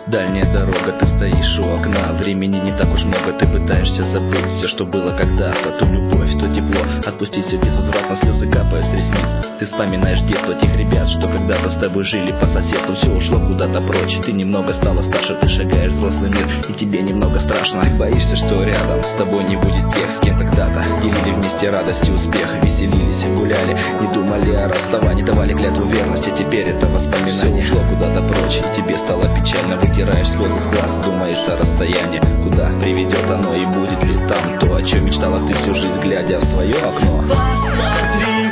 Дальняя дорога, ты стоишь у окна. Времени не так уж много, ты пытаешься забыть все, что было когда-то. Ту любовь, то тепло, отпустить все безвозвратно, слезы капают с ресниц. Ты вспоминаешь детство тех ребят, что когда-то с тобой жили по соседству. Все ушло куда-то прочь, ты немного стала старше, ты шагаешь в взрослый мир, и тебе немного страшно. Ты боишься, что рядом с тобой не будет тех, с кем когда-то делили вместе радость и успех, веселились, гуляли, не думали о расставании, давали клятву верности. Теперь это воспоминание все ушло куда-то прочь, и тебе стало печально. Вытираешь слезы с глаз, думаешь о расстоянии, куда приведет оно и будет ли там то, о чем мечтала ты всю жизнь, глядя в свое окно.